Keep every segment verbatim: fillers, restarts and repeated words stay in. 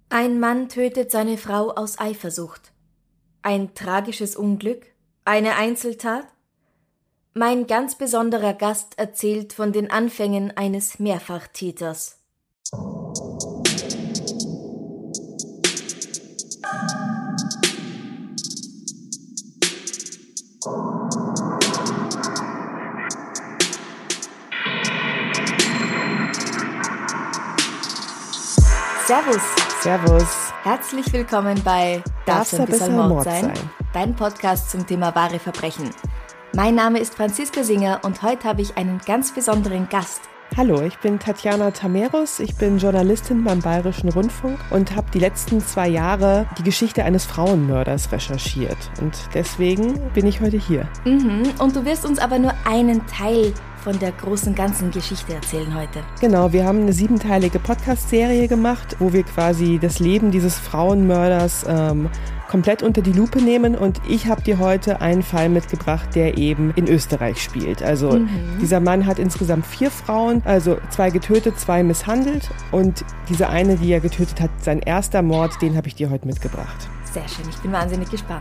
Ein Mann tötet seine Frau aus Eifersucht. Ein tragisches Unglück? Eine Einzeltat? Mein ganz besonderer Gast erzählt von den Anfängen eines Mehrfachtäters. Servus. Servus. Herzlich willkommen bei Darf's ein bisschen Mord sein? Dein Podcast zum Thema wahre Verbrechen. Mein Name ist Franziska Singer und heute habe ich einen ganz besonderen Gast. Hallo, ich bin Tatjana Tameros, ich bin Journalistin beim Bayerischen Rundfunk und habe die letzten zwei Jahre die Geschichte eines Frauenmörders recherchiert. Und deswegen bin ich heute hier. Mhm, und du wirst uns aber nur einen Teil von der großen ganzen Geschichte erzählen heute. Genau, wir haben eine siebenteilige Podcast-Serie gemacht, wo wir quasi das Leben dieses Frauenmörders ähm, komplett unter die Lupe nehmen, und ich habe dir heute einen Fall mitgebracht, der eben in Österreich spielt. Also mhm. dieser Mann hat insgesamt vier Frauen, also zwei getötet, zwei misshandelt, und diese eine, die er getötet hat, sein erster Mord, den habe ich dir heute mitgebracht. Sehr schön, ich bin wahnsinnig gespannt.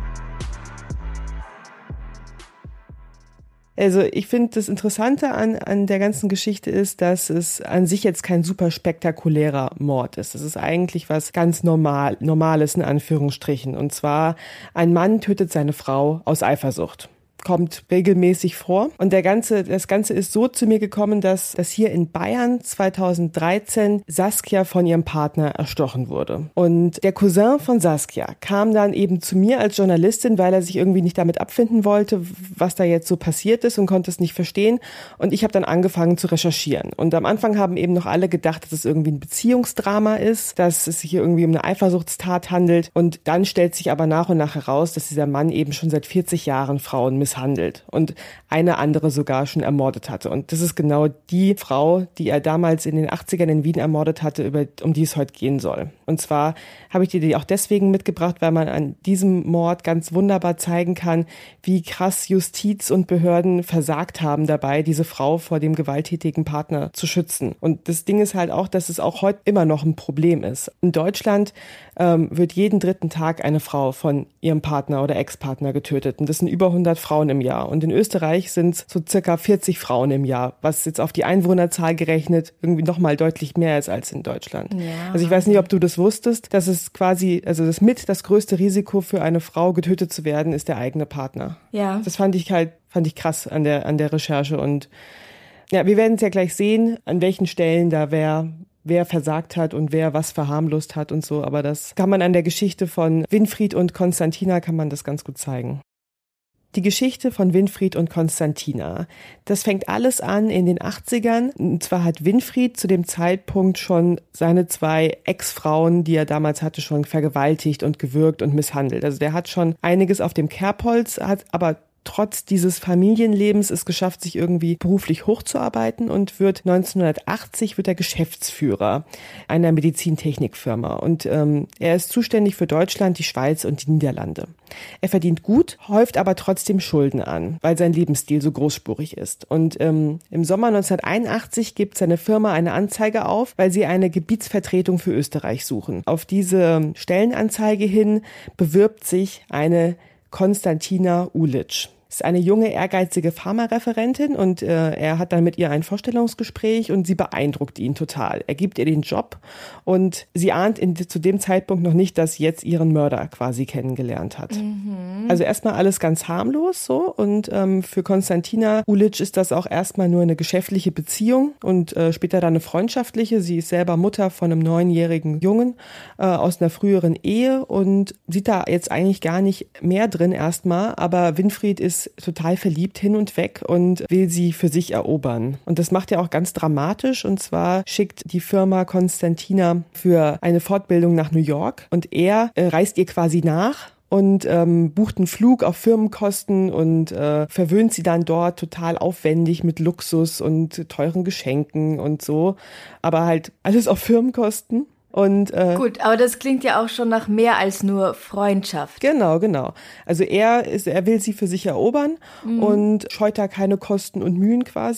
Also ich finde, das Interessante an, an der ganzen Geschichte ist, dass es an sich jetzt kein super spektakulärer Mord ist. Es ist eigentlich was ganz normal, Normales in Anführungsstrichen. Und zwar, ein Mann tötet seine Frau aus Eifersucht. Kommt regelmäßig vor. Und der ganze, das Ganze ist so zu mir gekommen, dass, dass hier in Bayern zweitausenddreizehn Saskia von ihrem Partner erstochen wurde. Und der Cousin von Saskia kam dann eben zu mir als Journalistin, weil er sich irgendwie nicht damit abfinden wollte, was da jetzt so passiert ist, und konnte es nicht verstehen. Und ich habe dann angefangen zu recherchieren. Und am Anfang haben eben noch alle gedacht, dass es irgendwie ein Beziehungsdrama ist, dass es sich hier irgendwie um eine Eifersuchtstat handelt. Und dann stellt sich aber nach und nach heraus, dass dieser Mann eben schon seit vierzig Jahren Frauen misshandelt. misshandelt und eine andere sogar schon ermordet hatte. Und das ist genau die Frau, die er damals in den achtzigern in Wien ermordet hatte, über, um die es heute gehen soll. Und zwar habe ich dir die auch deswegen mitgebracht, weil man an diesem Mord ganz wunderbar zeigen kann, wie krass Justiz und Behörden versagt haben dabei, diese Frau vor dem gewalttätigen Partner zu schützen. Und das Ding ist halt auch, dass es auch heute immer noch ein Problem ist. In Deutschland ähm, wird jeden dritten Tag eine Frau von ihrem Partner oder Ex-Partner getötet. Und das sind über hundert Frauen im Jahr. Und in Österreich sind es so circa vierzig Frauen im Jahr, was jetzt auf die Einwohnerzahl gerechnet irgendwie nochmal deutlich mehr ist als in Deutschland. Ja. Also ich weiß nicht, ob du das wusstest, dass es quasi, also das mit das größte Risiko für eine Frau getötet zu werden, ist der eigene Partner. Ja. Das fand ich halt, fand ich krass an der, an der Recherche. Und ja, wir werden es ja gleich sehen, an welchen Stellen da wer wer versagt hat und wer was verharmlost hat und so. Aber das kann man an der Geschichte von Winfried und Konstantina, kann man das ganz gut zeigen. Die Geschichte von Winfried und Konstantina, das fängt alles an in den achtzigern. Und zwar hat Winfried zu dem Zeitpunkt schon seine zwei Ex-Frauen, die er damals hatte, schon vergewaltigt und gewürgt und misshandelt. Also der hat schon einiges auf dem Kerbholz, hat aber trotz dieses Familienlebens es geschafft, sich irgendwie beruflich hochzuarbeiten, und wird neunzehnhundertachtzig wird er Geschäftsführer einer Medizintechnikfirma. Und ähm, er ist zuständig für Deutschland, die Schweiz und die Niederlande. Er verdient gut, häuft aber trotzdem Schulden an, weil sein Lebensstil so großspurig ist. Und ähm, im Sommer neunzehnhunderteinundachtzig gibt seine Firma eine Anzeige auf, weil sie eine Gebietsvertretung für Österreich suchen. Auf diese Stellenanzeige hin bewirbt sich eine Konstantina Ulic. Ist eine junge, ehrgeizige Pharmareferentin, und äh, er hat dann mit ihr ein Vorstellungsgespräch, und sie beeindruckt ihn total. Er gibt ihr den Job, und sie ahnt in, zu dem Zeitpunkt noch nicht, dass sie jetzt ihren Mörder quasi kennengelernt hat. Mhm. Also erstmal alles ganz harmlos so, und ähm, für Konstantina Ulic ist das auch erstmal nur eine geschäftliche Beziehung und äh, später dann eine freundschaftliche. Sie ist selber Mutter von einem neunjährigen Jungen äh, aus einer früheren Ehe und sieht da jetzt eigentlich gar nicht mehr drin erstmal, aber Winfried ist total verliebt hin und weg und will sie für sich erobern. Und das macht er auch ganz dramatisch, und zwar schickt die Firma Konstantina für eine Fortbildung nach New York, und er äh, reist ihr quasi nach und ähm, bucht einen Flug auf Firmenkosten und äh, verwöhnt sie dann dort total aufwendig mit Luxus und teuren Geschenken und so, aber halt alles auf Firmenkosten. Und, äh, Gut, aber das klingt ja auch schon nach mehr als nur Freundschaft. Genau, genau. Also er ist, er will sie für sich erobern mhm. und scheut da keine Kosten und Mühen quasi.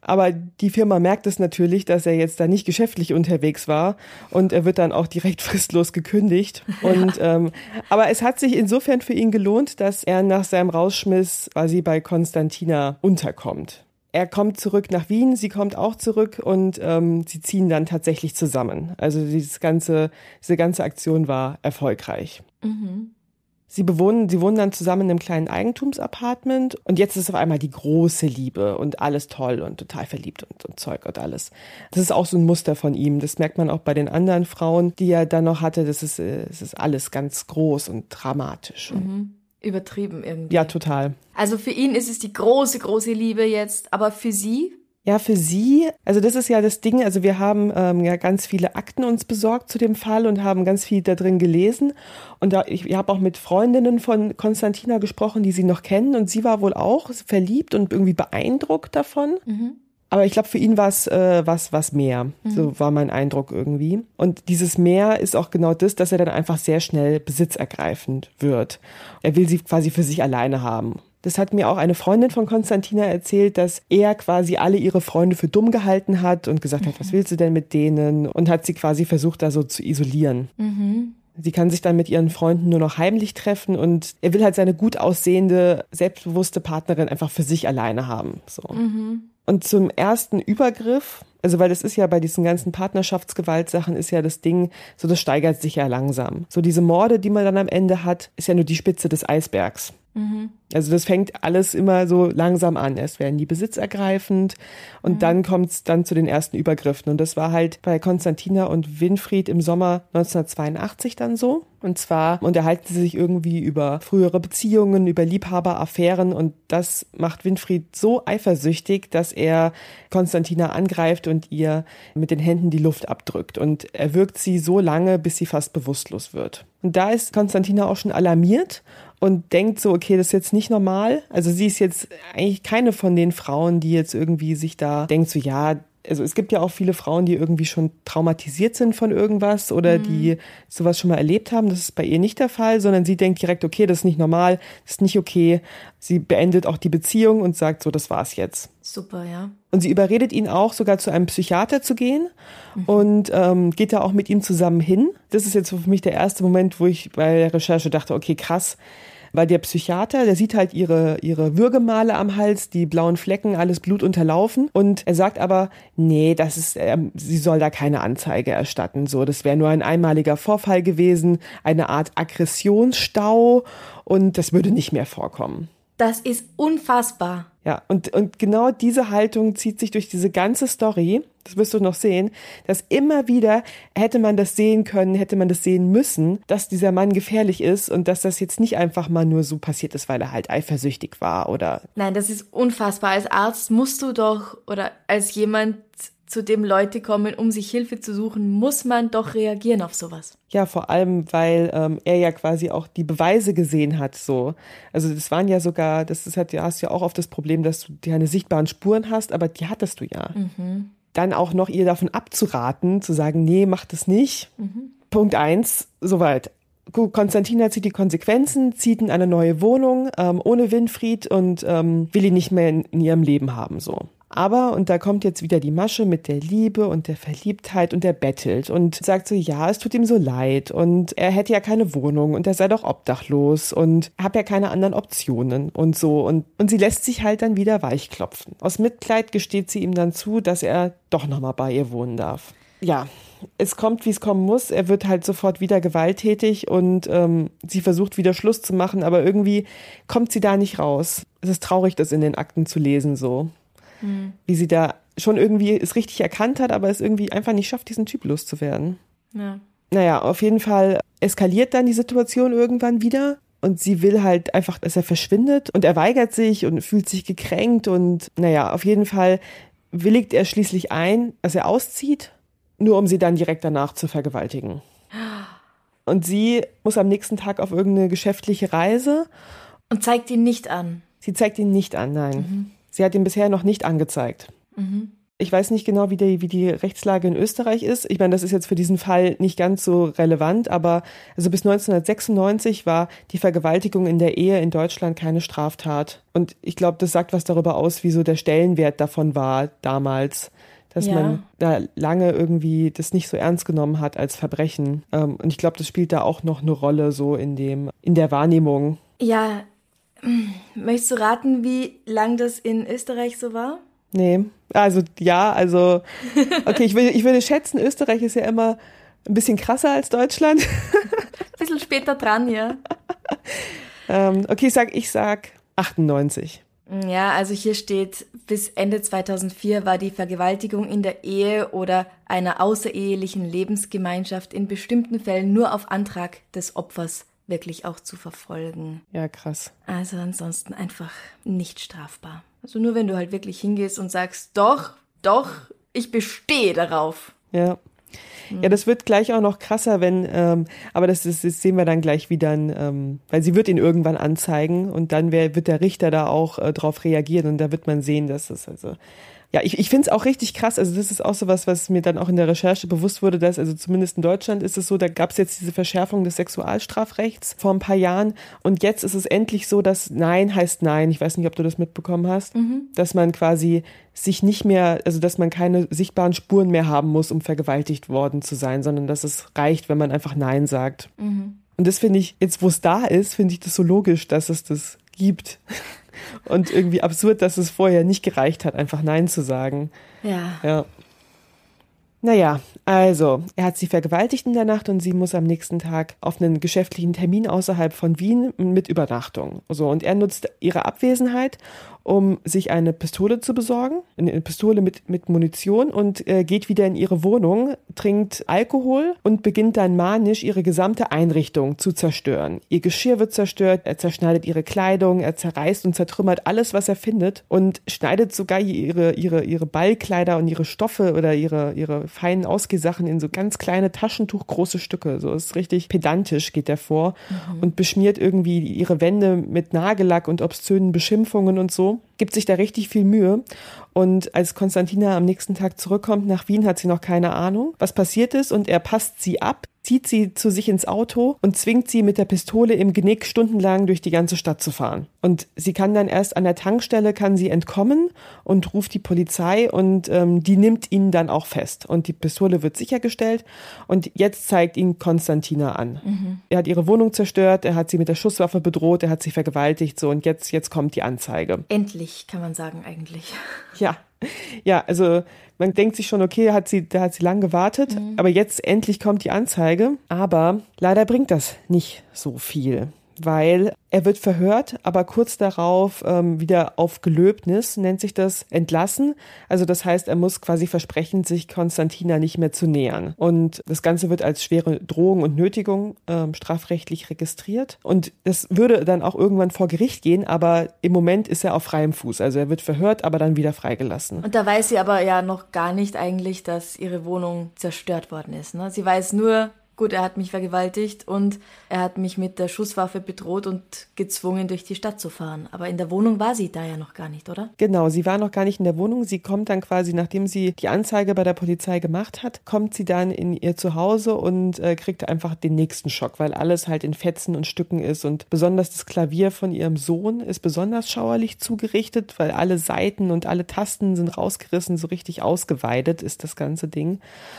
Aber die Firma merkt es natürlich, dass er jetzt da nicht geschäftlich unterwegs war und er wird dann auch direkt fristlos gekündigt. Und ähm, aber es hat sich insofern für ihn gelohnt, dass er nach seinem Rausschmiss quasi bei Konstantina unterkommt. Er kommt zurück nach Wien, sie kommt auch zurück und ähm, sie ziehen dann tatsächlich zusammen. Also dieses ganze, diese ganze Aktion war erfolgreich. Mhm. Sie bewohnen, sie wohnen dann zusammen in einem kleinen Eigentumsapartment und jetzt ist auf einmal die große Liebe und alles toll und total verliebt und, und Zeug und alles. Das ist auch so ein Muster von ihm. Das merkt man auch bei den anderen Frauen, die er dann noch hatte. Das ist, das ist alles ganz groß und dramatisch. Mhm. Übertrieben irgendwie. Ja, total. Also für ihn ist es die große, große Liebe jetzt, aber für sie? Ja, für sie, also das ist ja das Ding, also wir haben ähm, ja ganz viele Akten uns besorgt zu dem Fall und haben ganz viel da drin gelesen und da, ich, ich habe auch mit Freundinnen von Konstantina gesprochen, die sie noch kennen und sie war wohl auch verliebt und irgendwie beeindruckt davon. Mhm. Aber ich glaube, für ihn war es äh, was, was mehr. Mhm. So war mein Eindruck irgendwie. Und dieses Mehr ist auch genau das, dass er dann einfach sehr schnell besitzergreifend wird. Er will sie quasi für sich alleine haben. Das hat mir auch eine Freundin von Konstantina erzählt, dass er quasi alle ihre Freunde für dumm gehalten hat und gesagt hat, was willst du denn mit denen? Und hat sie quasi versucht, da so zu isolieren. Mhm. Sie kann sich dann mit ihren Freunden nur noch heimlich treffen und er will halt seine gut aussehende, selbstbewusste Partnerin einfach für sich alleine haben. So. Mhm. Und zum ersten Übergriff, also weil das ist ja bei diesen ganzen Partnerschaftsgewaltsachen ist ja das Ding, so das steigert sich ja langsam. So diese Morde, die man dann am Ende hat, ist ja nur die Spitze des Eisbergs. Mhm. Also das fängt alles immer so langsam an. Erst werden die besitzergreifend und mhm. dann kommt es dann zu den ersten Übergriffen. Und das war halt bei Konstantina und Winfried im Sommer neunzehnhundertzweiundachtzig dann so. Und zwar unterhalten sie sich irgendwie über frühere Beziehungen, über Liebhaberaffären und das macht Winfried so eifersüchtig, dass er Konstantina angreift und ihr mit den Händen die Luft abdrückt. Und er würgt sie so lange, bis sie fast bewusstlos wird. Und da ist Konstantina auch schon alarmiert und denkt so, okay, das ist jetzt nicht normal. Also sie ist jetzt eigentlich keine von den Frauen, die jetzt irgendwie sich da denkt so, ja, also es gibt ja auch viele Frauen, die irgendwie schon traumatisiert sind von irgendwas oder mhm. die sowas schon mal erlebt haben. Das ist bei ihr nicht der Fall, sondern sie denkt direkt, okay, das ist nicht normal, das ist nicht okay. Sie beendet auch die Beziehung und sagt so, das war's jetzt. Super, ja. Und sie überredet ihn auch, sogar zu einem Psychiater zu gehen mhm. und ähm, geht da auch mit ihm zusammen hin. Das ist jetzt für mich der erste Moment, wo ich bei der Recherche dachte, okay, krass. Weil der Psychiater, der sieht halt ihre, ihre Würgemale am Hals, die blauen Flecken, alles Blut unterlaufen. Und er sagt aber, nee, das ist, äh, sie soll da keine Anzeige erstatten. So, das wäre nur ein einmaliger Vorfall gewesen, eine Art Aggressionsstau und das würde nicht mehr vorkommen. Das ist unfassbar. Ja, und, und genau diese Haltung zieht sich durch diese ganze Story, das wirst du noch sehen, dass immer wieder hätte man das sehen können, hätte man das sehen müssen, dass dieser Mann gefährlich ist und dass das jetzt nicht einfach mal nur so passiert ist, weil er halt eifersüchtig war oder... Nein, das ist unfassbar. Als Arzt musst du doch, oder als jemand, zu dem Leute kommen, um sich Hilfe zu suchen, muss man doch reagieren auf sowas. Ja, vor allem, weil ähm, er ja quasi auch die Beweise gesehen hat, so. Also das waren ja sogar, das ist halt, ja, hast ja auch oft das Problem, dass du keine sichtbaren Spuren hast, aber die hattest du ja. Mhm. Dann auch noch ihr davon abzuraten, zu sagen, nee, mach das nicht. Mhm. Punkt eins, soweit. Konstantina zieht die Konsequenzen, zieht in eine neue Wohnung, ähm, ohne Winfried und ähm, will ihn nicht mehr in, in ihrem Leben haben, so. Aber, und da kommt jetzt wieder die Masche mit der Liebe und der Verliebtheit und der bettelt und sagt so, ja, es tut ihm so leid und er hätte ja keine Wohnung und er sei doch obdachlos und habe ja keine anderen Optionen und so. Und, und sie lässt sich halt dann wieder weichklopfen. Aus Mitleid gesteht sie ihm dann zu, dass er doch nochmal bei ihr wohnen darf. Ja, es kommt, wie es kommen muss. Er wird halt sofort wieder gewalttätig und ähm, sie versucht wieder Schluss zu machen, aber irgendwie kommt sie da nicht raus. Es ist traurig, das in den Akten zu lesen so. Hm. Wie sie da schon irgendwie es richtig erkannt hat, aber es irgendwie einfach nicht schafft, diesen Typ loszuwerden. Ja. Naja, auf jeden Fall eskaliert dann die Situation irgendwann wieder und sie will halt einfach, dass er verschwindet und er weigert sich und fühlt sich gekränkt und naja, auf jeden Fall willigt er schließlich ein, dass er auszieht, nur um sie dann direkt danach zu vergewaltigen. Und sie muss am nächsten Tag auf irgendeine geschäftliche Reise. Und zeigt ihn nicht an? Sie zeigt ihn nicht an, nein. Mhm. Sie hat ihn bisher noch nicht angezeigt. Mhm. Ich weiß nicht genau, wie die, wie die Rechtslage in Österreich ist. Ich meine, das ist jetzt für diesen Fall nicht ganz so relevant, aber also bis neunzehnhundertsechsundneunzig war die Vergewaltigung in der Ehe in Deutschland keine Straftat. Und ich glaube, das sagt was darüber aus, wie so der Stellenwert davon war damals, dass ja. man da lange irgendwie das nicht so ernst genommen hat als Verbrechen. Und ich glaube, das spielt da auch noch eine Rolle so in dem, in der Wahrnehmung. Ja, möchtest du raten, wie lang das in Österreich so war? Nee, also ja, also okay, ich, will, ich würde schätzen, Österreich ist ja immer ein bisschen krasser als Deutschland. Ein bisschen später dran, ja. ähm, okay, ich sag, ich sag achtundneunzig. Ja, also hier steht, bis Ende zweitausendvier war die Vergewaltigung in der Ehe oder einer außerehelichen Lebensgemeinschaft in bestimmten Fällen nur auf Antrag des Opfers wirklich auch zu verfolgen. Ja, krass. Also ansonsten einfach nicht strafbar. Also nur wenn du halt wirklich hingehst und sagst, doch, doch, ich bestehe darauf. Ja. Ja, das wird gleich auch noch krasser, wenn, ähm, aber das, ist, das sehen wir dann gleich, wie dann, ähm, weil sie wird ihn irgendwann anzeigen und dann wär, wird der Richter da auch äh, drauf reagieren und da wird man sehen, dass das also, ja, ich, ich finde es auch richtig krass, also das ist auch so was, was mir dann auch in der Recherche bewusst wurde, dass, also zumindest in Deutschland ist es so, da gab es jetzt diese Verschärfung des Sexualstrafrechts vor ein paar Jahren und jetzt ist es endlich so, dass Nein heißt Nein, ich weiß nicht, ob du das mitbekommen hast, mhm. dass man quasi sich nicht mehr, also dass man keine sichtbaren Spuren mehr haben muss, um vergewaltigt worden zu sein, sondern dass es reicht, wenn man einfach Nein sagt. Mhm. Und das finde ich, jetzt wo es da ist, finde ich das so logisch, dass es das gibt. Und irgendwie absurd, dass es vorher nicht gereicht hat, einfach Nein zu sagen. Ja. Ja. Naja, also, er hat sie vergewaltigt in der Nacht und sie muss am nächsten Tag auf einen geschäftlichen Termin außerhalb von Wien mit Übernachtung. So, und er nutzt ihre Abwesenheit, um sich eine Pistole zu besorgen, eine Pistole mit, mit Munition und äh, geht wieder in ihre Wohnung, trinkt Alkohol und beginnt dann manisch ihre gesamte Einrichtung zu zerstören. Ihr Geschirr wird zerstört, er zerschneidet ihre Kleidung, er zerreißt und zertrümmert alles, was er findet und schneidet sogar ihre, ihre, ihre Ballkleider und ihre Stoffe oder ihre, ihre feinen Ausgehsachen in so ganz kleine taschentuchgroße Stücke. So ist richtig pedantisch geht er vor mhm. und beschmiert irgendwie ihre Wände mit Nagellack und obszönen Beschimpfungen und so. Gibt sich da richtig viel Mühe. Und als Konstantina am nächsten Tag zurückkommt nach Wien, hat sie noch keine Ahnung, was passiert ist. Und er passt sie ab, zieht sie zu sich ins Auto und zwingt sie mit der Pistole im Genick stundenlang durch die ganze Stadt zu fahren. Und sie kann dann erst an der Tankstelle, kann sie entkommen und ruft die Polizei und ähm, die nimmt ihn dann auch fest. Und die Pistole wird sichergestellt und jetzt zeigt ihn Konstantina an. Mhm. Er hat ihre Wohnung zerstört, er hat sie mit der Schusswaffe bedroht, er hat sie vergewaltigt so und jetzt, jetzt kommt die Anzeige. Endlich, kann man sagen eigentlich. Ja, ja, also man denkt sich schon, okay, hat sie, da hat sie lang gewartet, mhm. aber jetzt endlich kommt die Anzeige. Aber leider bringt das nicht so viel, weil er wird verhört, aber kurz darauf ähm, wieder auf Gelöbnis, nennt sich das, entlassen. Also das heißt, er muss quasi versprechen, sich Konstantina nicht mehr zu nähern. Und das Ganze wird als schwere Drohung und Nötigung ähm, strafrechtlich registriert. Und das würde dann auch irgendwann vor Gericht gehen, aber im Moment ist er auf freiem Fuß. Also er wird verhört, aber dann wieder freigelassen. Und da weiß sie aber ja noch gar nicht eigentlich, dass ihre Wohnung zerstört worden ist. Ne? Sie weiß nur, gut, er hat mich vergewaltigt und er hat mich mit der Schusswaffe bedroht und gezwungen, durch die Stadt zu fahren. Aber in der Wohnung war sie da ja noch gar nicht, oder? Genau, sie war noch gar nicht in der Wohnung. Sie kommt dann quasi, nachdem sie die Anzeige bei der Polizei gemacht hat, kommt sie dann in ihr Zuhause und äh, kriegt einfach den nächsten Schock, weil alles halt in Fetzen und Stücken ist. Und besonders das Klavier von ihrem Sohn ist besonders schauerlich zugerichtet, weil alle Saiten und alle Tasten sind rausgerissen, so richtig ausgeweidet ist das ganze Ding.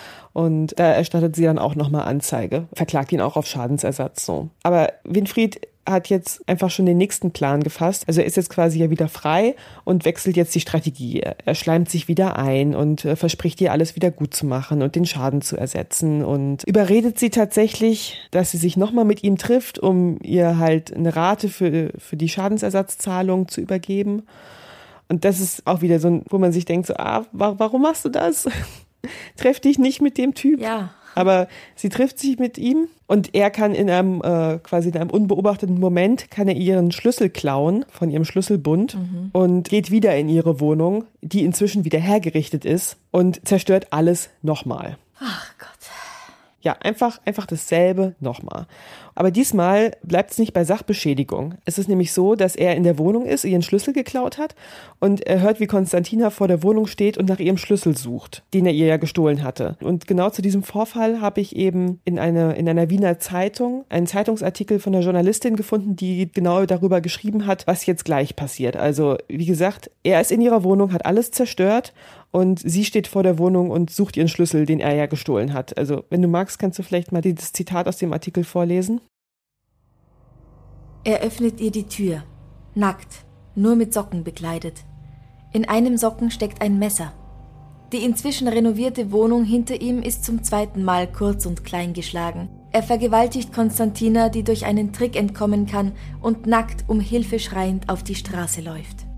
Und da erstattet sie dann auch nochmal Anzeige, verklagt ihn auch auf Schadensersatz so. Aber Winfried hat jetzt einfach schon den nächsten Plan gefasst. Also er ist jetzt quasi ja wieder frei und wechselt jetzt die Strategie. Er schleimt sich wieder ein und äh, verspricht ihr alles wieder gut zu machen und den Schaden zu ersetzen und überredet sie tatsächlich, dass sie sich nochmal mit ihm trifft, um ihr halt eine Rate für, für die Schadensersatzzahlung zu übergeben. Und das ist auch wieder so ein, wo man sich denkt so, ah, warum machst du das? Treff dich nicht mit dem Typ. Ja. Aber sie trifft sich mit ihm und er kann in einem äh, quasi in einem unbeobachteten Moment kann er ihren Schlüssel klauen von ihrem Schlüsselbund mhm. und geht wieder in ihre Wohnung, die inzwischen wieder hergerichtet ist und zerstört alles nochmal. Ach Gott. Ja, einfach, einfach dasselbe nochmal. Aber diesmal bleibt es nicht bei Sachbeschädigung. Es ist nämlich so, dass er in der Wohnung ist, ihren Schlüssel geklaut hat und er hört, wie Konstantina vor der Wohnung steht und nach ihrem Schlüssel sucht, den er ihr ja gestohlen hatte. Und genau zu diesem Vorfall habe ich eben in, eine, in einer Wiener Zeitung einen Zeitungsartikel von einer Journalistin gefunden, die genau darüber geschrieben hat, was jetzt gleich passiert. Also, wie gesagt, er ist in ihrer Wohnung, hat alles zerstört und sie steht vor der Wohnung und sucht ihren Schlüssel, den er ja gestohlen hat. Also, wenn du magst, kannst du vielleicht mal dieses Zitat aus dem Artikel vorlesen? Er öffnet ihr die Tür, nackt, nur mit Socken bekleidet. In einem Socken steckt ein Messer. Die inzwischen renovierte Wohnung hinter ihm ist zum zweiten Mal kurz und klein geschlagen. Er vergewaltigt Konstantina, die durch einen Trick entkommen kann und nackt um Hilfe schreiend auf die Straße läuft.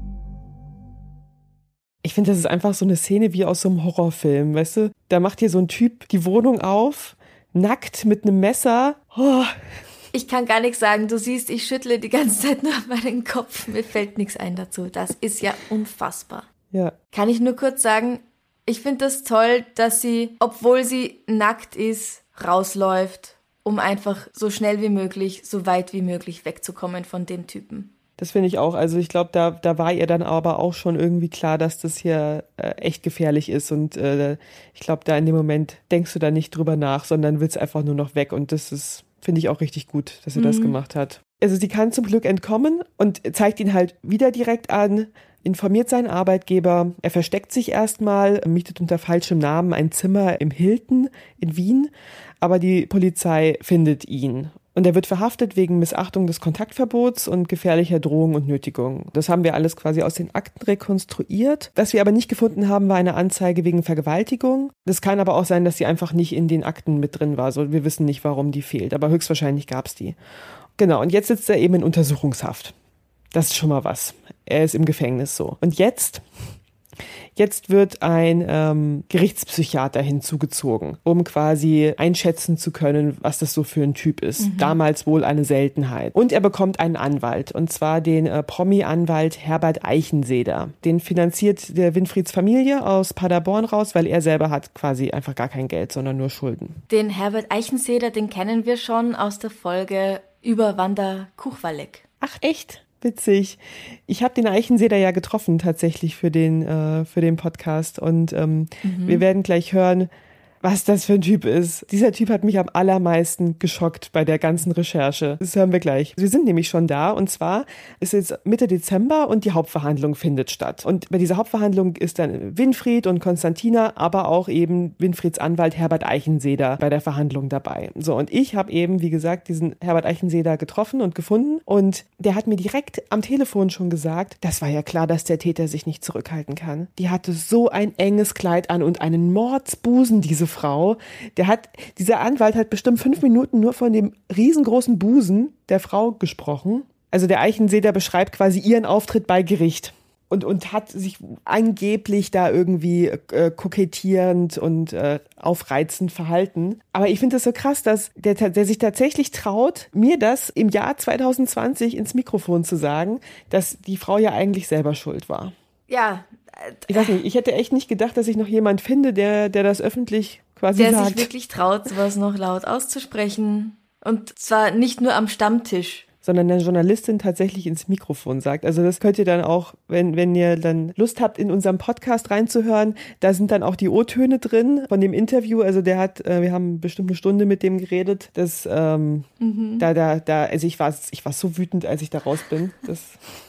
Ich finde, das ist einfach so eine Szene wie aus so einem Horrorfilm, weißt du? Da macht hier so ein Typ die Wohnung auf, nackt mit einem Messer. Oh. Ich kann gar nichts sagen. Du siehst, ich schüttle die ganze Zeit nur meinen Kopf. Mir fällt nichts ein dazu. Das ist ja unfassbar. Ja. Kann ich nur kurz sagen, ich finde das toll, dass sie, obwohl sie nackt ist, rausläuft, um einfach so schnell wie möglich, so weit wie möglich wegzukommen von dem Typen. Das finde ich auch. Also ich glaube, da, da war ihr dann aber auch schon irgendwie klar, dass das hier äh, echt gefährlich ist. Und äh, ich glaube, da in dem Moment denkst du da nicht drüber nach, sondern willst einfach nur noch weg. Und das ist, finde ich auch richtig gut, dass sie mhm. das gemacht hat. Also sie kann zum Glück entkommen und zeigt ihn halt wieder direkt an, informiert seinen Arbeitgeber. Er versteckt sich erstmal, mietet unter falschem Namen ein Zimmer im Hilton in Wien. Aber die Polizei findet ihn. Und er wird verhaftet wegen Missachtung des Kontaktverbots und gefährlicher Drohung und Nötigung. Das haben wir alles quasi aus den Akten rekonstruiert. Was wir aber nicht gefunden haben, war eine Anzeige wegen Vergewaltigung. Das kann aber auch sein, dass sie einfach nicht in den Akten mit drin war. So, wir wissen nicht, warum die fehlt, aber höchstwahrscheinlich gab es die. Genau, und jetzt sitzt er eben in Untersuchungshaft. Das ist schon mal was. Er ist im Gefängnis so. Und jetzt... Jetzt wird ein ähm, Gerichtspsychiater hinzugezogen, um quasi einschätzen zu können, was das so für ein Typ ist. Mhm. Damals wohl eine Seltenheit. Und er bekommt einen Anwalt, und zwar den äh, Promi-Anwalt Herbert Eichenseder. Den finanziert der Winfrieds Familie aus Paderborn raus, weil er selber hat quasi einfach gar kein Geld, sondern nur Schulden. Den Herbert Eichenseder, den kennen wir schon aus der Folge über Wanda Kuchwalek. Ach, echt? Witzig. Ich habe den Eichenseder ja getroffen tatsächlich für den, äh, für den Podcast und ähm, mhm. wir werden gleich hören, was das für ein Typ ist. Dieser Typ hat mich am allermeisten geschockt bei der ganzen Recherche. Das hören wir gleich. Wir sind nämlich schon da und zwar ist es Mitte Dezember und die Hauptverhandlung findet statt. Und bei dieser Hauptverhandlung ist dann Winfried und Konstantina, aber auch eben Winfrieds Anwalt Herbert Eichenseder bei der Verhandlung dabei. So, und ich habe eben, wie gesagt, diesen Herbert Eichenseder getroffen und gefunden und der hat mir direkt am Telefon schon gesagt, das war ja klar, dass der Täter sich nicht zurückhalten kann. Die hatte so ein enges Kleid an und einen Mordsbusen, diese Frau, der hat, dieser Anwalt hat bestimmt fünf Minuten nur von dem riesengroßen Busen der Frau gesprochen. Also der Eichenseder beschreibt quasi ihren Auftritt bei Gericht und, und hat sich angeblich da irgendwie äh, kokettierend und äh, aufreizend verhalten. Aber ich finde das so krass, dass der, der sich tatsächlich traut, mir das im Jahr zwanzig zwanzig ins Mikrofon zu sagen, dass die Frau ja eigentlich selber schuld war. Ja. Ich weiß nicht, ich hätte echt nicht gedacht, dass ich noch jemand finde, der, der das öffentlich quasi der sagt. Der sich wirklich traut, sowas noch laut auszusprechen. Und zwar nicht nur am Stammtisch. Sondern der Journalistin tatsächlich ins Mikrofon sagt. Also das könnt ihr dann auch, wenn, wenn ihr dann Lust habt, in unserem Podcast reinzuhören, da sind dann auch die O-Töne drin von dem Interview. Also der hat, äh, wir haben bestimmt eine Stunde mit dem geredet. Das, ähm, mhm. da, da, da, also ich war, ich war so wütend, als ich da raus bin. Das...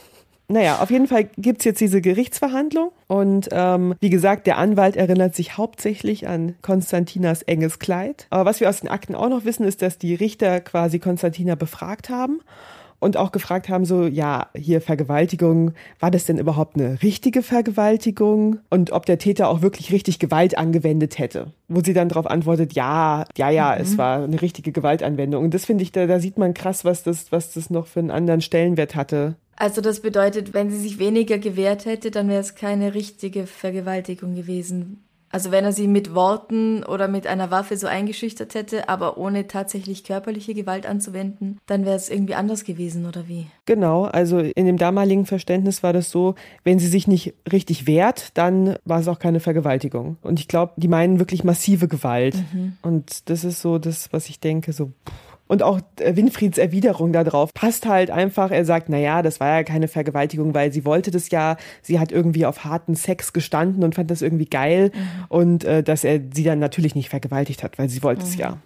Naja, auf jeden Fall gibt's jetzt diese Gerichtsverhandlung und ähm, wie gesagt, der Anwalt erinnert sich hauptsächlich an Konstantinas enges Kleid. Aber was wir aus den Akten auch noch wissen, ist, dass die Richter quasi Konstantina befragt haben und auch gefragt haben, so, ja, hier Vergewaltigung, war das denn überhaupt eine richtige Vergewaltigung? Und ob der Täter auch wirklich richtig Gewalt angewendet hätte. Wo sie dann darauf antwortet, ja, ja, ja, mhm. es war eine richtige Gewaltanwendung. Und das finde ich, da, da sieht man krass, was das, was das noch für einen anderen Stellenwert hatte. Also das bedeutet, wenn sie sich weniger gewehrt hätte, dann wäre es keine richtige Vergewaltigung gewesen. Also wenn er sie mit Worten oder mit einer Waffe so eingeschüchtert hätte, aber ohne tatsächlich körperliche Gewalt anzuwenden, dann wäre es irgendwie anders gewesen, oder wie? Genau, also in dem damaligen Verständnis war das so, wenn sie sich nicht richtig wehrt, dann war es auch keine Vergewaltigung. Und ich glaube, die meinen wirklich massive Gewalt. Mhm. Und das ist so das, was ich denke, so... Pff. Und auch Winfrieds Erwiderung darauf passt halt einfach. Er sagt, na ja, das war ja keine Vergewaltigung, weil sie wollte das ja. Sie hat irgendwie auf harten Sex gestanden und fand das irgendwie geil. Mhm. Und äh, dass er sie dann natürlich nicht vergewaltigt hat, weil sie wollte es mhm. ja.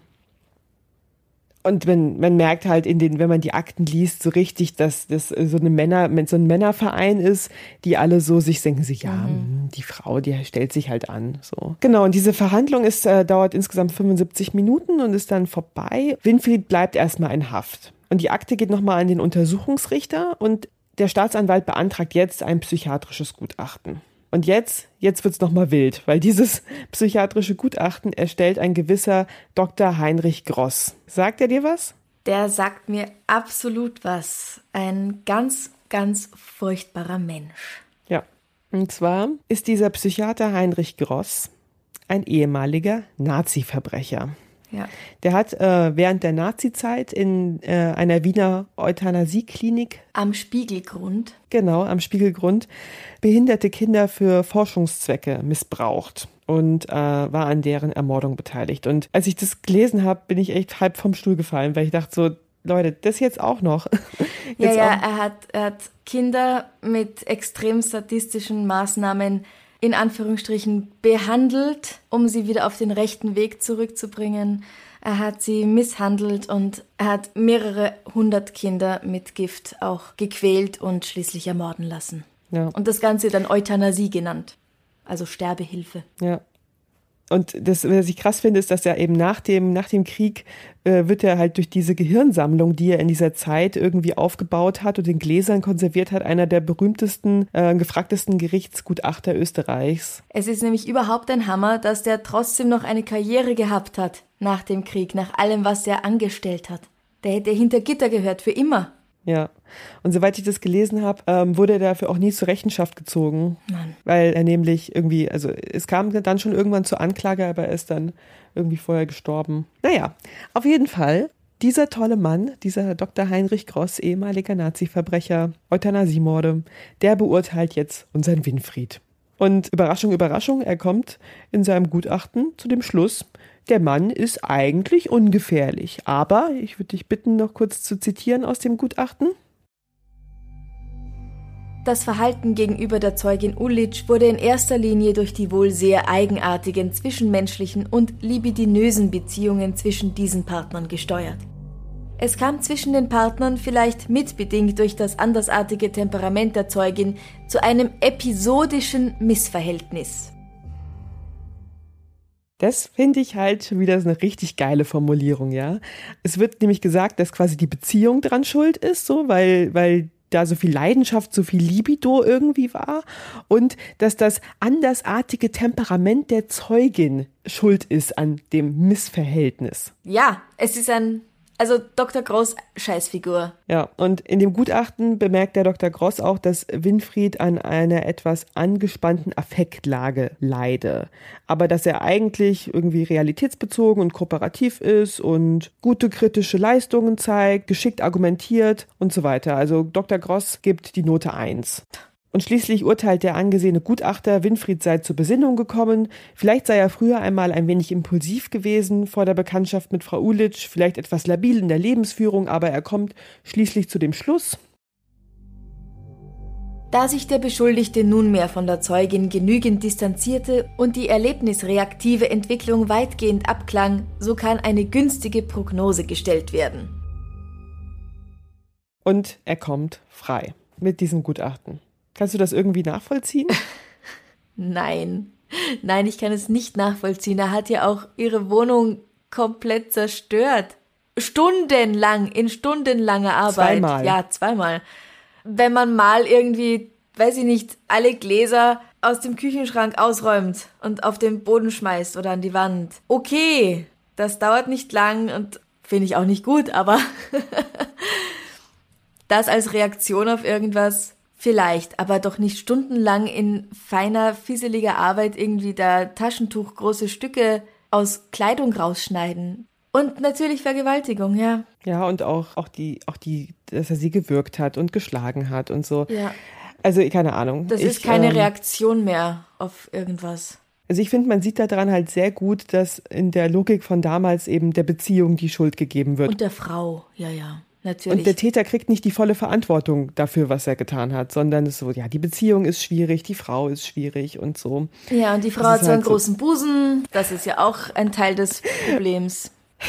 Und man, man merkt halt in den, wenn man die Akten liest, so richtig, dass das so eine Männer, so ein Männerverein ist, die alle so sich denken, sich, ja, mhm. die Frau, die stellt sich halt an, so. Genau. Und diese Verhandlung ist, äh, dauert insgesamt fünfundsiebzig Minuten und ist dann vorbei. Winfried bleibt erstmal in Haft. Und die Akte geht nochmal an den Untersuchungsrichter und der Staatsanwalt beantragt jetzt ein psychiatrisches Gutachten. Und jetzt, jetzt wird's nochmal wild, weil dieses psychiatrische Gutachten erstellt ein gewisser Doktor Heinrich Gross. Sagt er dir was? Der sagt mir absolut was. Ein ganz, ganz furchtbarer Mensch. Ja, und zwar ist dieser Psychiater Heinrich Gross ein ehemaliger Nazi-Verbrecher. Ja. Der hat äh, während der Nazi-Zeit in äh, einer Wiener Euthanasieklinik am Spiegelgrund, genau, am Spiegelgrund, behinderte Kinder für Forschungszwecke missbraucht und äh, war an deren Ermordung beteiligt. Und als ich das gelesen habe, bin ich echt halb vom Stuhl gefallen, weil ich dachte so, Leute, das jetzt auch noch. Jetzt ja, ja, auch. Er hat, er hat Kinder mit extrem sadistischen Maßnahmen in Anführungsstrichen behandelt, um sie wieder auf den rechten Weg zurückzubringen. Er hat sie misshandelt und er hat mehrere hundert Kinder mit Gift auch gequält und schließlich ermorden lassen. Ja. Und das Ganze dann Euthanasie genannt, also Sterbehilfe. Ja. Und das, was ich krass finde, ist, dass er eben nach dem, nach dem Krieg äh, wird er halt durch diese Gehirnsammlung, die er in dieser Zeit irgendwie aufgebaut hat und in Gläsern konserviert hat, einer der berühmtesten, äh, gefragtesten Gerichtsgutachter Österreichs. Es ist nämlich überhaupt ein Hammer, dass der trotzdem noch eine Karriere gehabt hat nach dem Krieg, nach allem, was er angestellt hat. Der hätte hinter Gitter gehört, für immer. Ja, und soweit ich das gelesen habe, ähm, wurde er dafür auch nie zur Rechenschaft gezogen. Nein. Weil er nämlich irgendwie, also es kam dann schon irgendwann zur Anklage, aber er ist dann irgendwie vorher gestorben. Naja, auf jeden Fall, dieser tolle Mann, dieser Doktor Heinrich Gross, ehemaliger Nazi-Verbrecher, Euthanasiemorde, der beurteilt jetzt unseren Winfried. Und Überraschung, Überraschung, er kommt in seinem Gutachten zu dem Schluss, der Mann ist eigentlich ungefährlich. Aber ich würde dich bitten, noch kurz zu zitieren aus dem Gutachten. Das Verhalten gegenüber der Zeugin Ullitsch wurde in erster Linie durch die wohl sehr eigenartigen zwischenmenschlichen und libidinösen Beziehungen zwischen diesen Partnern gesteuert. Es kam zwischen den Partnern, vielleicht mitbedingt durch das andersartige Temperament der Zeugin, zu einem episodischen Missverhältnis. Das finde ich halt wieder eine richtig geile Formulierung, ja. Es wird nämlich gesagt, dass quasi die Beziehung dran schuld ist, so, weil, weil da so viel Leidenschaft, so viel Libido irgendwie war und dass das andersartige Temperament der Zeugin schuld ist an dem Missverhältnis. Ja, es ist ein, also Doktor Gross, Scheißfigur. Ja, und in dem Gutachten bemerkt der Doktor Gross auch, dass Winfried an einer etwas angespannten Affektlage leide. Aber dass er eigentlich irgendwie realitätsbezogen und kooperativ ist und gute kritische Leistungen zeigt, geschickt argumentiert und so weiter. Also Doktor Gross gibt die Note eins. Und schließlich urteilt der angesehene Gutachter, Winfried sei zur Besinnung gekommen. Vielleicht sei er früher einmal ein wenig impulsiv gewesen vor der Bekanntschaft mit Frau Ullitsch, vielleicht etwas labil in der Lebensführung, aber er kommt schließlich zu dem Schluss. Da sich der Beschuldigte nunmehr von der Zeugin genügend distanzierte und die erlebnisreaktive Entwicklung weitgehend abklang, so kann eine günstige Prognose gestellt werden. Und er kommt frei mit diesem Gutachten. Kannst du das irgendwie nachvollziehen? Nein, nein, ich kann es nicht nachvollziehen. Er hat ja auch ihre Wohnung komplett zerstört. Stundenlang, in stundenlanger Arbeit. Zweimal. Ja, zweimal. Wenn man mal irgendwie, weiß ich nicht, alle Gläser aus dem Küchenschrank ausräumt und auf den Boden schmeißt oder an die Wand. Okay, das dauert nicht lang und finde ich auch nicht gut, aber das als Reaktion auf irgendwas Vielleicht, aber doch nicht stundenlang in feiner, fieseliger Arbeit irgendwie da Taschentuch große Stücke aus Kleidung rausschneiden. Und natürlich Vergewaltigung, ja. Ja, und auch, auch die, auch die, dass er sie gewürgt hat und geschlagen hat und so. Ja. Also, keine Ahnung. Das ich, ist keine ähm, Reaktion mehr auf irgendwas. Also ich finde, man sieht daran halt sehr gut, dass in der Logik von damals eben der Beziehung die Schuld gegeben wird. Und der Frau, ja, ja. Natürlich. Und der Täter kriegt nicht die volle Verantwortung dafür, was er getan hat, sondern es ist so, ja, die Beziehung ist schwierig, die Frau ist schwierig und so. Ja, und die Frau Das hat ist so einen halt so- großen Busen, das ist ja auch ein Teil des Problems.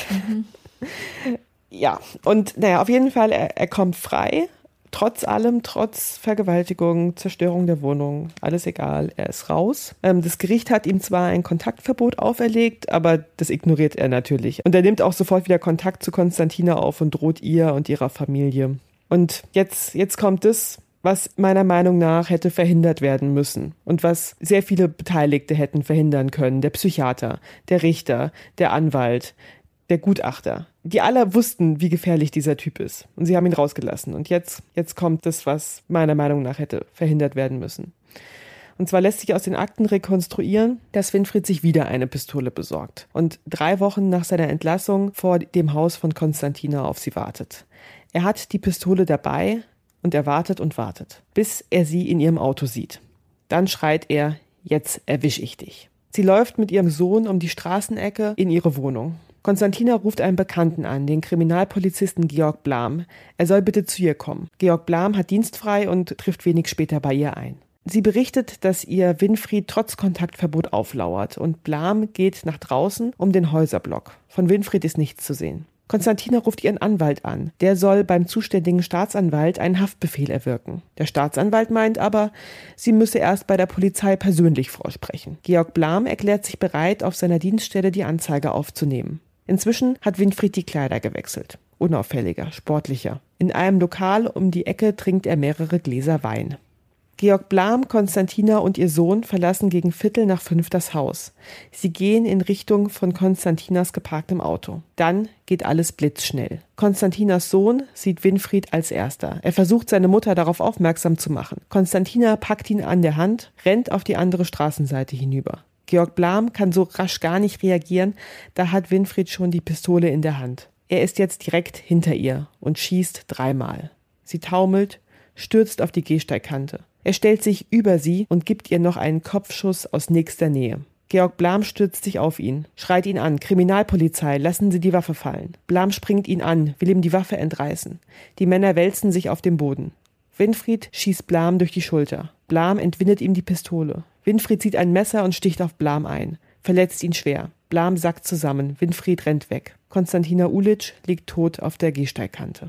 Ja, und naja, auf jeden Fall, er, er kommt frei, trotz allem, trotz Vergewaltigung, Zerstörung der Wohnung, alles egal, er ist raus. Ähm, das Gericht hat ihm zwar ein Kontaktverbot auferlegt, aber das ignoriert er natürlich. Und er nimmt auch sofort wieder Kontakt zu Konstantina auf und droht ihr und ihrer Familie. Und jetzt, jetzt kommt es, was meiner Meinung nach hätte verhindert werden müssen und was sehr viele Beteiligte hätten verhindern können. Der Psychiater, der Richter, der Anwalt, der Gutachter. Die alle wussten, wie gefährlich dieser Typ ist. Und sie haben ihn rausgelassen. Und jetzt, jetzt kommt das, was meiner Meinung nach hätte verhindert werden müssen. Und zwar lässt sich aus den Akten rekonstruieren, dass Winfried sich wieder eine Pistole besorgt und drei Wochen nach seiner Entlassung vor dem Haus von Konstantina auf sie wartet. Er hat die Pistole dabei und er wartet und wartet, bis er sie in ihrem Auto sieht. Dann schreit er, jetzt erwisch ich dich. Sie läuft mit ihrem Sohn um die Straßenecke in ihre Wohnung. Konstantina ruft einen Bekannten an, den Kriminalpolizisten Georg Blam. Er soll bitte zu ihr kommen. Georg Blam hat dienstfrei und trifft wenig später bei ihr ein. Sie berichtet, dass ihr Winfried trotz Kontaktverbot auflauert und Blam geht nach draußen um den Häuserblock. Von Winfried ist nichts zu sehen. Konstantina ruft ihren Anwalt an. Der soll beim zuständigen Staatsanwalt einen Haftbefehl erwirken. Der Staatsanwalt meint aber, sie müsse erst bei der Polizei persönlich vorsprechen. Georg Blam erklärt sich bereit, auf seiner Dienststelle die Anzeige aufzunehmen. Inzwischen hat Winfried die Kleider gewechselt. Unauffälliger, sportlicher. In einem Lokal um die Ecke trinkt er mehrere Gläser Wein. Georg Blam, Konstantina und ihr Sohn verlassen gegen Viertel nach fünf das Haus. Sie gehen in Richtung von Konstantinas geparktem Auto. Dann geht alles blitzschnell. Konstantinas Sohn sieht Winfried als erster. Er versucht, seine Mutter darauf aufmerksam zu machen. Konstantina packt ihn an der Hand, rennt auf die andere Straßenseite hinüber. Georg Blam kann so rasch gar nicht reagieren, da hat Winfried schon die Pistole in der Hand. Er ist jetzt direkt hinter ihr und schießt dreimal. Sie taumelt, stürzt auf die Gehsteigkante. Er stellt sich über sie und gibt ihr noch einen Kopfschuss aus nächster Nähe. Georg Blam stürzt sich auf ihn, schreit ihn an, Kriminalpolizei, lassen Sie die Waffe fallen. Blam springt ihn an, will ihm die Waffe entreißen. Die Männer wälzen sich auf dem Boden. Winfried schießt Blam durch die Schulter. Blam entwindet ihm die Pistole. Winfried zieht ein Messer und sticht auf Blam ein, verletzt ihn schwer. Blam sackt zusammen, Winfried rennt weg. Konstantina Ulic liegt tot auf der Gehsteigkante.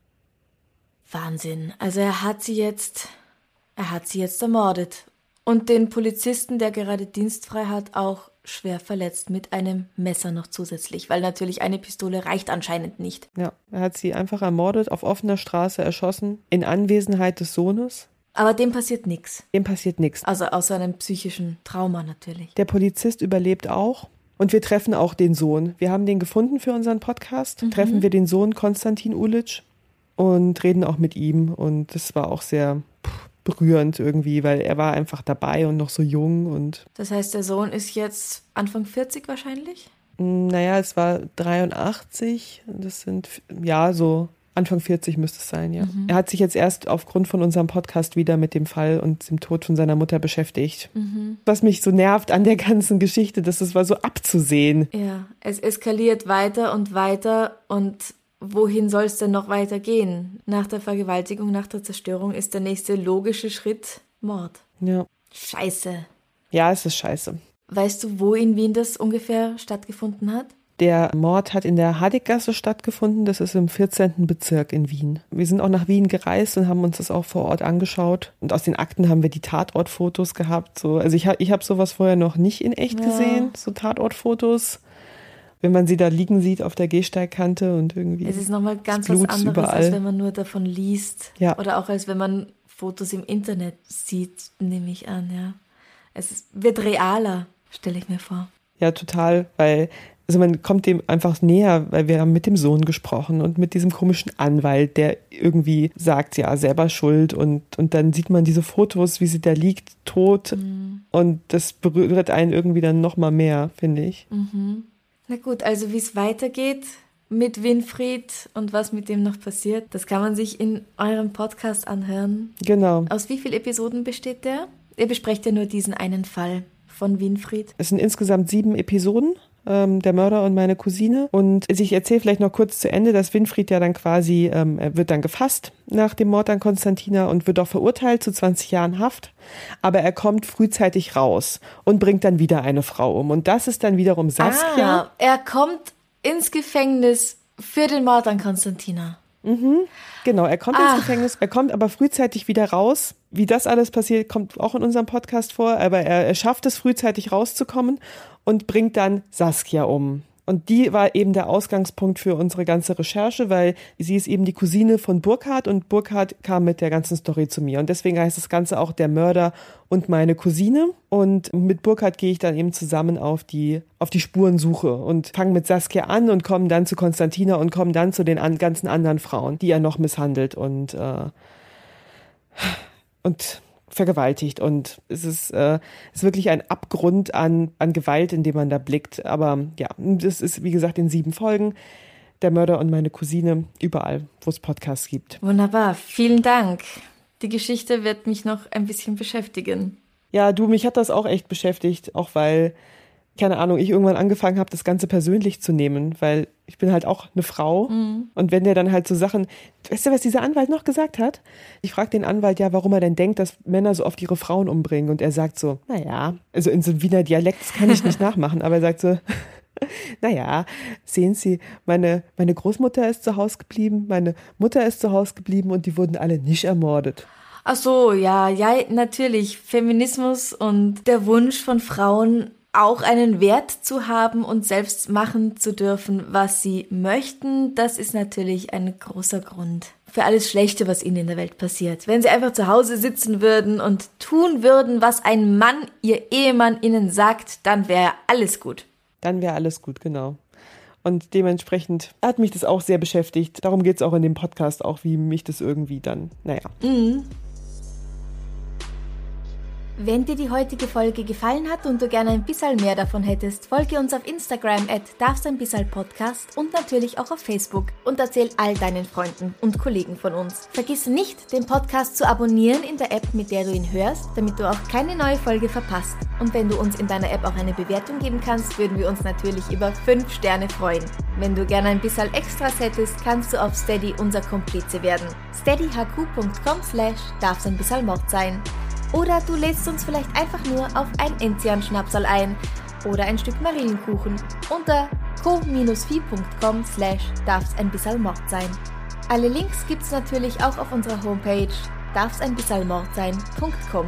Wahnsinn. Also er hat sie jetzt, er hat sie jetzt ermordet. Und den Polizisten, der gerade dienstfrei hat, auch schwer verletzt mit einem Messer noch zusätzlich, weil natürlich eine Pistole reicht anscheinend nicht. Ja, er hat sie einfach ermordet, auf offener Straße erschossen, in Anwesenheit des Sohnes. Aber dem passiert nichts. Dem passiert nichts. Also außer einem psychischen Trauma natürlich. Der Polizist überlebt auch. Und wir treffen auch den Sohn. Wir haben den gefunden für unseren Podcast. Mhm. Treffen wir den Sohn Konstantin Ulic und reden auch mit ihm. Und das war auch sehr pff, berührend irgendwie, weil er war einfach dabei und noch so jung. Und das heißt, der Sohn ist jetzt Anfang vierzig wahrscheinlich? Naja, es war dreiundachtzig. Das sind, ja, so Anfang vierzig müsste es sein, ja. Mhm. Er hat sich jetzt erst aufgrund von unserem Podcast wieder mit dem Fall und dem Tod von seiner Mutter beschäftigt. Mhm. Was mich so nervt an der ganzen Geschichte, dass es war so abzusehen. Ja, es eskaliert weiter und weiter und wohin soll es denn noch weitergehen? Nach der Vergewaltigung, nach der Zerstörung ist der nächste logische Schritt Mord. Ja. Scheiße. Ja, es ist scheiße. Weißt du, wo in Wien das ungefähr stattgefunden hat? Der Mord hat in der Hadeggasse stattgefunden, das ist im vierzehnten Bezirk in Wien. Wir sind auch nach Wien gereist und haben uns das auch vor Ort angeschaut. Und aus den Akten haben wir die Tatortfotos gehabt. So. Also ich habe ich hab sowas vorher noch nicht in echt ja. gesehen, so Tatortfotos. Wenn man sie da liegen sieht auf der Gehsteigkante und irgendwie. Es ist nochmal ganz was anderes, überall. Als wenn man nur davon liest. Ja. Oder auch als wenn man Fotos im Internet sieht, nehme ich an, ja. Es wird realer, stelle ich mir vor. Ja, total, weil Also man kommt dem einfach näher, weil wir haben mit dem Sohn gesprochen und mit diesem komischen Anwalt, der irgendwie sagt, ja, selber schuld. Und, und dann sieht man diese Fotos, wie sie da liegt, tot. Mhm. Und das berührt einen irgendwie dann noch mal mehr, finde ich. Mhm. Na gut, also wie es weitergeht mit Winfried und was mit dem noch passiert, das kann man sich in eurem Podcast anhören. Genau. Aus wie vielen Episoden besteht der? Ihr besprecht ja nur diesen einen Fall von Winfried. Es sind insgesamt sieben Episoden. Ähm, der Mörder und meine Cousine. Und ich erzähle vielleicht noch kurz zu Ende, dass Winfried ja dann quasi, ähm, er wird dann gefasst nach dem Mord an Konstantina und wird auch verurteilt zu zwanzig Jahren Haft. Aber er kommt frühzeitig raus und bringt dann wieder eine Frau um. Und das ist dann wiederum Saskia. Ah, er kommt ins Gefängnis für den Mord an Konstantina. Mhm, genau, er kommt Ach. ins Gefängnis, er kommt aber frühzeitig wieder raus. Wie das alles passiert, kommt auch in unserem Podcast vor, aber er, er schafft es, frühzeitig rauszukommen und bringt dann Saskia um. Und die war eben der Ausgangspunkt für unsere ganze Recherche, weil sie ist eben die Cousine von Burkhard und Burkhard kam mit der ganzen Story zu mir. Und deswegen heißt das Ganze auch der Mörder und meine Cousine. Und mit Burkhard gehe ich dann eben zusammen auf die, auf die Spurensuche und fange mit Saskia an und komme dann zu Konstantina und komme dann zu den an, ganzen anderen Frauen, die er noch misshandelt und, äh, und vergewaltigt. Und es ist, äh, es ist wirklich ein Abgrund an, an Gewalt, in dem man da blickt. Aber ja, das ist, wie gesagt, in sieben Folgen. Der Mörder und meine Cousine, überall, wo es Podcasts gibt. Wunderbar, vielen Dank. Die Geschichte wird mich noch ein bisschen beschäftigen. Ja, du, mich hat das auch echt beschäftigt, auch weil, keine Ahnung, ich irgendwann angefangen habe, das Ganze persönlich zu nehmen, weil ich bin halt auch eine Frau. Mhm. Und wenn der dann halt so Sachen, weißt du, was dieser Anwalt noch gesagt hat? Ich frage den Anwalt ja, warum er denn denkt, dass Männer so oft ihre Frauen umbringen. Und er sagt so, naja, also in so einem Wiener Dialekt, das kann ich nicht nachmachen, aber er sagt so, naja, sehen Sie, meine, meine Großmutter ist zu Hause geblieben, meine Mutter ist zu Hause geblieben und die wurden alle nicht ermordet. Ach so, ja, ja, natürlich. Feminismus und der Wunsch von Frauen, auch einen Wert zu haben und selbst machen zu dürfen, was sie möchten, das ist natürlich ein großer Grund für alles Schlechte, was ihnen in der Welt passiert. Wenn sie einfach zu Hause sitzen würden und tun würden, was ein Mann, ihr Ehemann ihnen sagt, dann wäre alles gut. Dann wäre alles gut, genau. Und dementsprechend hat mich das auch sehr beschäftigt. Darum geht es auch in dem Podcast, auch wie mich das irgendwie dann, naja. Mhm. Wenn dir die heutige Folge gefallen hat und du gerne ein bisschen mehr davon hättest, folge uns auf Instagram at darfseinbissalpodcast und natürlich auch auf Facebook und erzähl all deinen Freunden und Kollegen von uns. Vergiss nicht, den Podcast zu abonnieren in der App, mit der du ihn hörst, damit du auch keine neue Folge verpasst. Und wenn du uns in deiner App auch eine Bewertung geben kannst, würden wir uns natürlich über fünf Sterne freuen. Wenn du gerne ein bisschen Extras hättest, kannst du auf Steady unser Komplize werden. steadyhq.com slash darfseinbissalmord sein. Oder du lädst uns vielleicht einfach nur auf ein Enzian-Schnapsal ein oder ein Stück Marillenkuchen unter co-fi.com slash darfseinbissalmord sein. Alle Links gibt's natürlich auch auf unserer Homepage darfseinbissalmordsein punkt com.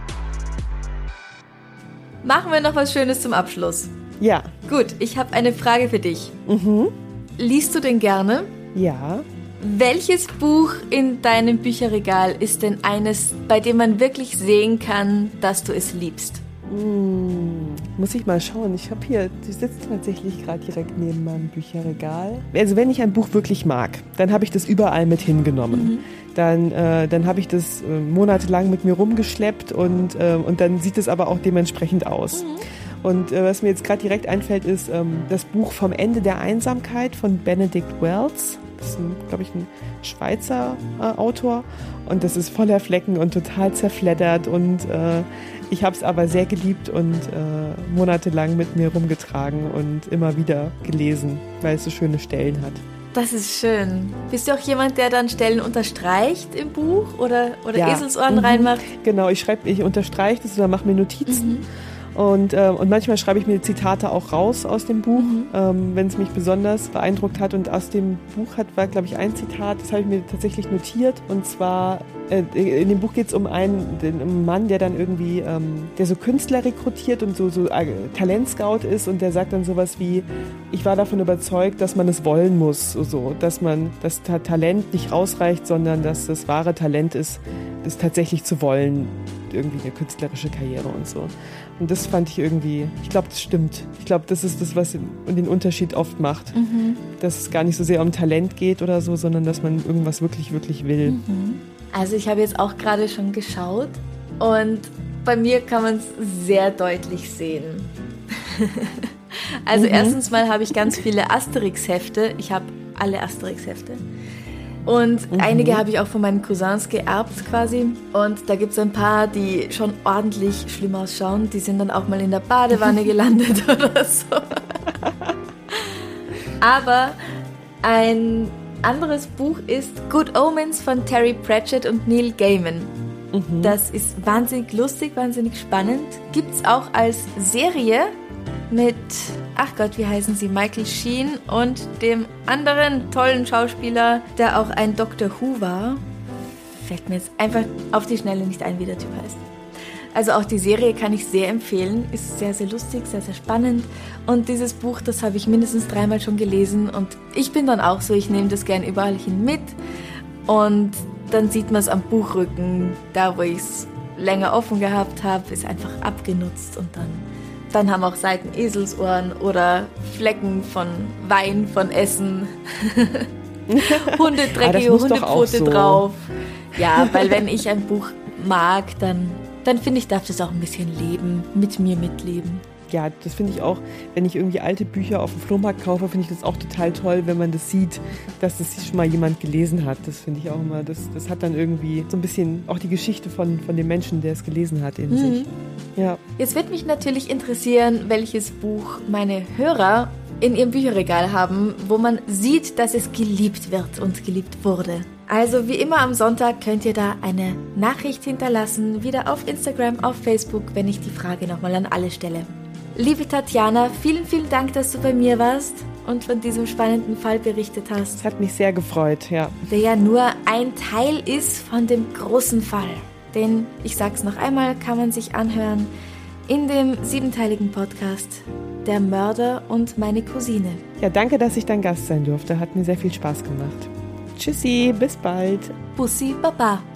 Machen wir noch was Schönes zum Abschluss. Ja. Gut, ich habe eine Frage für dich. Mhm. Liest du denn gerne? Ja. Welches Buch in deinem Bücherregal ist denn eines, bei dem man wirklich sehen kann, dass du es liebst? Hm, muss ich mal schauen. Ich habe hier, die sitzt tatsächlich gerade direkt neben meinem Bücherregal. Also wenn ich ein Buch wirklich mag, dann habe ich das überall mit hingenommen. Mhm. Dann, äh, dann habe ich das äh, monatelang mit mir rumgeschleppt und, äh, und dann sieht es aber auch dementsprechend aus. Mhm. Und äh, was mir jetzt gerade direkt einfällt, ist ähm, das Buch Vom Ende der Einsamkeit von Benedict Wells. Das ist, glaube ich, ein Schweizer äh, Autor und das ist voller Flecken und total zerfleddert und äh, ich habe es aber sehr geliebt und äh, monatelang mit mir rumgetragen und immer wieder gelesen, weil es so schöne Stellen hat. Das ist schön. Bist du auch jemand, der dann Stellen unterstreicht im Buch oder, oder ja. Eselsohren mhm. reinmacht? Genau, ich schreibe, ich unterstreiche das oder mache mir Notizen. Mhm. Und, äh, und manchmal schreibe ich mir Zitate auch raus aus dem Buch, mhm. ähm, wenn es mich besonders beeindruckt hat. Und aus dem Buch hat, war, glaube ich, ein Zitat, das habe ich mir tatsächlich notiert. Und zwar In dem Buch geht es um einen, einen Mann, der dann irgendwie, ähm, der so Künstler rekrutiert und so, so äh, Talentscout ist und der sagt dann sowas wie, ich war davon überzeugt, dass man es wollen muss, so, dass man, dass das Talent nicht ausreicht, sondern dass das wahre Talent ist, es tatsächlich zu wollen, irgendwie eine künstlerische Karriere und so. Und das fand ich irgendwie, ich glaube, das stimmt. Ich glaube, das ist das, was den Unterschied oft macht, mhm. dass es gar nicht so sehr um Talent geht oder so, sondern dass man irgendwas wirklich, wirklich will. Mhm. Also ich habe jetzt auch gerade schon geschaut und bei mir kann man es sehr deutlich sehen. Also mhm. erstens mal habe ich ganz viele Asterix-Hefte. Ich habe alle Asterix-Hefte. Und mhm. einige habe ich auch von meinen Cousins geerbt quasi. Und da gibt es ein paar, die schon ordentlich schlimm ausschauen. Die sind dann auch mal in der Badewanne gelandet oder so. Aber ein anderes Buch ist Good Omens von Terry Pratchett und Neil Gaiman. Mhm. Das ist wahnsinnig lustig, wahnsinnig spannend. Gibt es auch als Serie mit, ach Gott, wie heißen sie, Michael Sheen und dem anderen tollen Schauspieler, der auch ein Doctor Who war. Fällt mir jetzt einfach auf die Schnelle nicht ein, wie der Typ heißt. Also auch die Serie kann ich sehr empfehlen, ist sehr, sehr lustig, sehr, sehr spannend. Und dieses Buch, das habe ich mindestens dreimal schon gelesen und ich bin dann auch so, ich nehme das gern überall hin mit und dann sieht man es am Buchrücken, da wo ich es länger offen gehabt habe, ist einfach abgenutzt und dann, dann haben auch Seiten Eselsohren oder Flecken von Wein, von Essen, Hundedreckige ah, Hundepfote so. drauf. Ja, weil wenn ich ein Buch mag, dann... dann finde ich, darf das auch ein bisschen leben, mit mir mitleben. Ja, das finde ich auch, wenn ich irgendwie alte Bücher auf dem Flohmarkt kaufe, finde ich das auch total toll, wenn man das sieht, dass das schon mal jemand gelesen hat. Das finde ich auch immer, das, das hat dann irgendwie so ein bisschen auch die Geschichte von, von dem Menschen, der es gelesen hat, in mhm. sich. Ja. Jetzt wird mich natürlich interessieren, welches Buch meine Hörer in ihrem Bücherregal haben, wo man sieht, dass es geliebt wird und geliebt wurde. Also wie immer am Sonntag könnt ihr da eine Nachricht hinterlassen, wieder auf Instagram, auf Facebook, wenn ich die Frage nochmal an alle stelle. Liebe Tatjana, vielen, vielen Dank, dass du bei mir warst und von diesem spannenden Fall berichtet hast. Es hat mich sehr gefreut, ja. Der ja nur ein Teil ist von dem großen Fall. Den, ich sag's noch einmal, kann man sich anhören in dem siebenteiligen Podcast Der Mörder und meine Cousine. Ja, danke, dass ich dein Gast sein durfte. Hat mir sehr viel Spaß gemacht. Tschüssi, bis bald. Bussi, Baba.